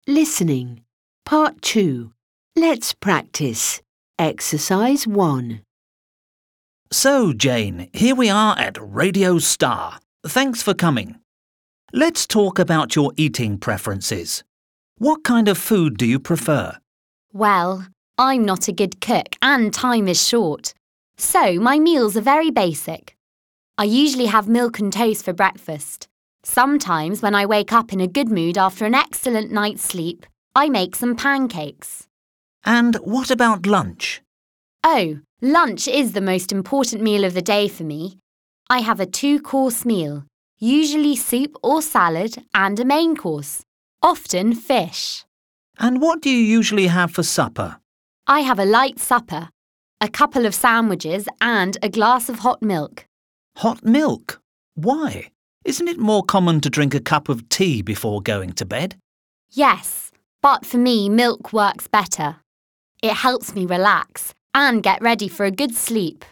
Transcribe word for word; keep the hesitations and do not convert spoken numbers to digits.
Listening. Part two. Let's practice. Exercise one. So, Jane, here we are at Radio Star. Thanks for coming. Let's talk about your eating preferences. What kind of food do you prefer? Well, I'm not a good cook and time is short. So my meals are very basic. I usually have milk and toast for breakfast. Sometimes when I wake up in a good mood after an excellent night's sleep, I make some pancakes. And what about lunch? Oh, lunch is the most important meal of the day for me. I have a two-course meal, usually soup or salad and a main course, often fish. And what do you usually have for supper? I have a light supper, a couple of sandwiches and a glass of hot milk. Hot milk? Why? Isn't it more common to drink a cup of tea before going to bed? Yes, but for me milk works better. It helps me relax and get ready for a good sleep.